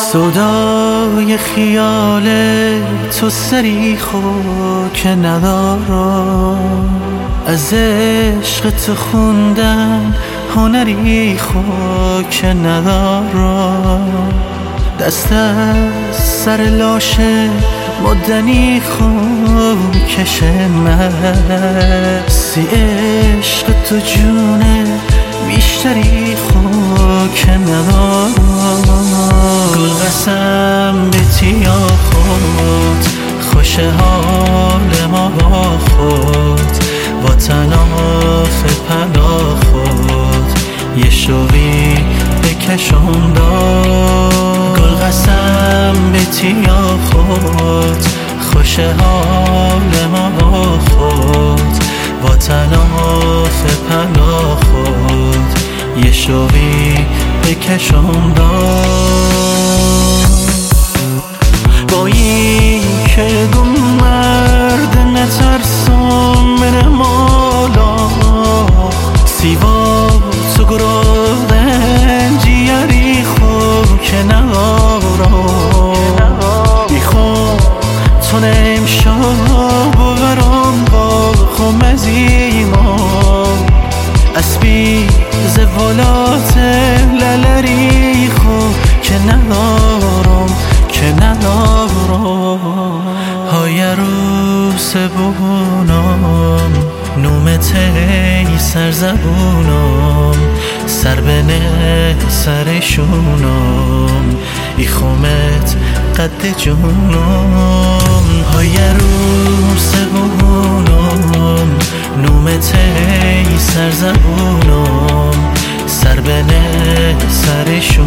سودای خیال تو سری خو که ندارم، از عشق تو خوندن هنری خو که ندارم، دست از سر لاشه مدنی خوب کشه مرسی، عشق تو جونه بیشتری خوب که ندارم. گل قسم به تیا خود خوش حال ما با خود، با تناف پدا خود یه شوی بکشم داد. گل قسم به تیا خود خوش حال ما با خود، با تناف پدا خود یه شوی بکشم داد. با این که دو مرد نترسم من مالا، سیوا تو گرادن جیری خوب که نارم، بیخون تو نمشا بورم با خمزیما، اسبی زوالات للری خوب که ندارم که ندارم. های روز بونم نومتی سرزبونم، سر بنه سرشونم ای خومت قد جونم. های روز بونم نومتی سرزبونم، سر بنه سرشونم